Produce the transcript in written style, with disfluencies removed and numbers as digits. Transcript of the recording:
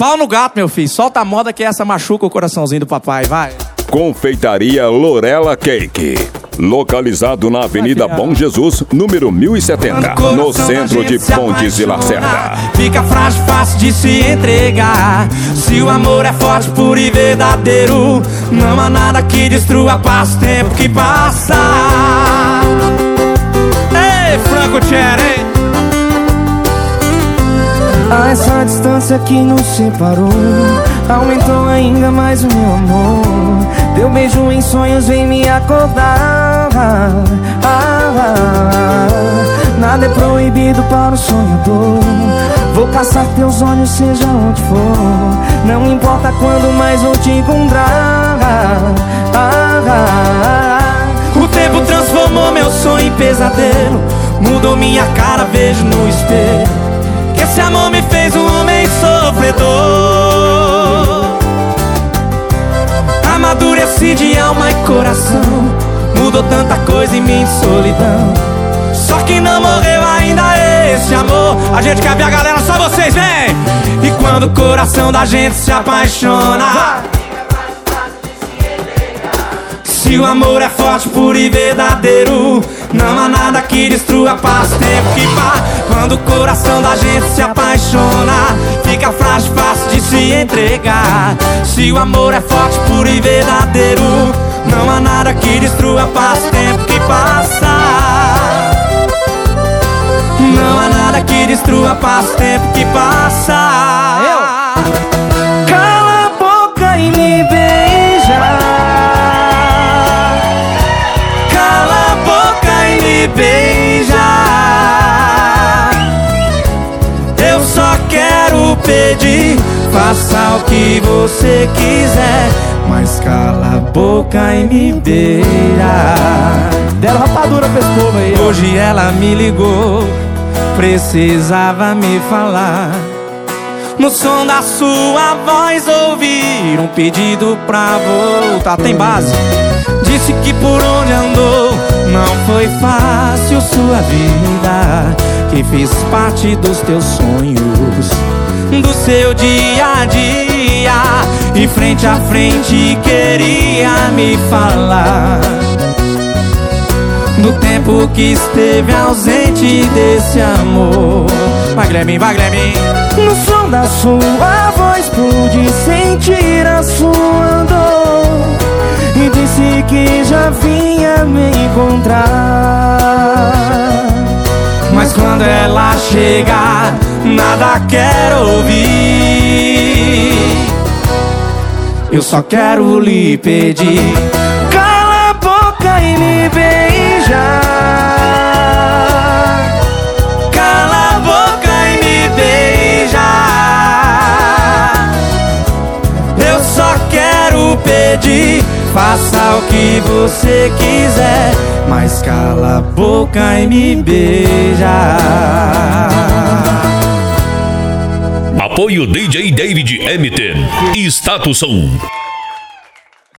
Pau no gato, meu filho. Solta a moda que essa machuca o coraçãozinho do papai, vai. Confeitaria Lorela Cake. Localizado na Avenida Bom Jesus, número 1070, no centro de Pontes e Lacerda. Fica frágil, fácil de se entregar. Se o amor é forte, puro e verdadeiro, não há nada que destrua, passa o tempo que passa. Ei, Franco Cherry. Essa distância que nos separou aumentou ainda mais o meu amor. Teu beijo em sonhos vem me acordar. Nada é proibido para o sonhador. Vou caçar teus olhos seja onde for. Não importa quando mais vou te encontrar. O tempo transformou meu sonho em pesadelo. Mudou minha cara, vejo no espelho que esse amor me fez um homem sofredor. Amadureci de alma e coração. Mudou tanta coisa em minha solidão. Só que não morreu ainda esse amor. A gente quer ver a galera, só vocês, vem! E quando o coração da gente se apaixona, se o amor é forte, puro e verdadeiro, não há nada que destrua, passa o tempo que passa. Quando o coração da gente se apaixona, fica frágil, fácil de se entregar. Se o amor é forte, puro e verdadeiro, não há nada que destrua, passa o tempo que passa. Não há nada que destrua, passa o tempo que passa. Cala a boca e me beija. Cala a boca e me beija. Eu só quero pedir, faça o que você quiser, mas cala a boca e me beija. Deram rapadura pra esse povo aí. Hoje ela me ligou, precisava me falar. No som da sua voz ouvir um pedido pra voltar. Tem base. Disse que por onde andou não foi fácil sua vida, que fez parte dos teus sonhos, do seu dia a dia, e frente a frente queria me falar do tempo que esteve ausente desse amor. Vai, Glemin, vai, Glemin. No som da sua voz pude sentir a sua dor, e disse que já vinha me encontrar. Mas quando ela chegar, nada quero ouvir. Eu só quero lhe pedir, cala a boca e me beija. cala a boca e me beija. Eu só quero pedir, faça o que você quiser, mas cala a boca e me beija. Apoio DJ David Emiten. Status 1.